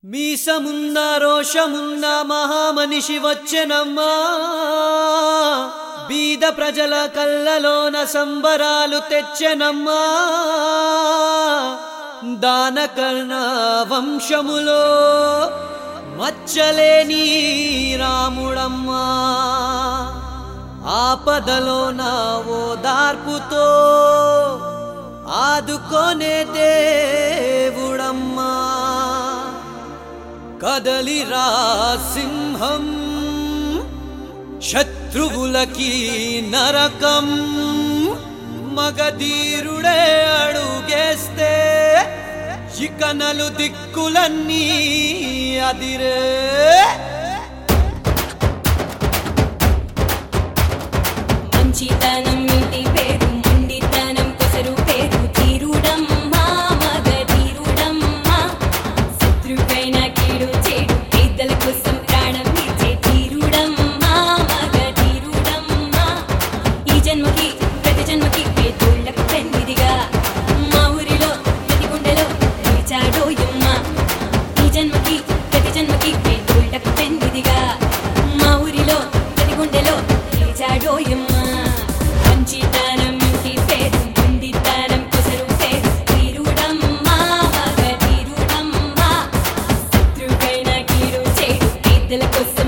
మీసమున్నా రోషమున్నా మహామనిషి వచ్చెనమ్మా, బీద ప్రజల కళ్ళలోన సంబరాలు తెచ్చెనమ్మా. దానకర్ణ వంశములో మచ్చలేని రాముడమ్మా, ఆపదలోన ఓదార్పుతో ఆదుకొనే దేవుడమ్మా. కదలిరా సింహం, శత్రువులకి నరకం, మగధీరుడే అడుగేస్తే ఇక నలు దిక్కులన్నీ అదిరే. మంచితనం ఇంటి పేరు, మొండితనం కొసరు పేరు, ధీరుడమ్మా మగధీరుడమ్మా. శత్రువైన కీడు చేడు, పేదల కోసం ప్రాణం ఇచ్చే ధీరుడమ్మా మగధీరుడమ్మా. ఈ జన్మకి ప్రతి జన్మకి పేదోళ్ళకు పెన్నిదిగా మా ఊరిలో ప్రతి గుండెలో నిలిచాడోయమ్మా. ఈ జన్మకి ప్రతి జన్మకి పేదోళ్ళకు పెన్నిదిగా మా ఊరిలో ప్రతి గుండెలో నిలిచాడోయమ్మా. మంచితనం ఇంటి పేరు, మొండితనం కొసరు పేరు, ధీరుడమ్మా మగధీరుడమ్మా. శత్రువైన కీడు చేడు, పేదల కోసం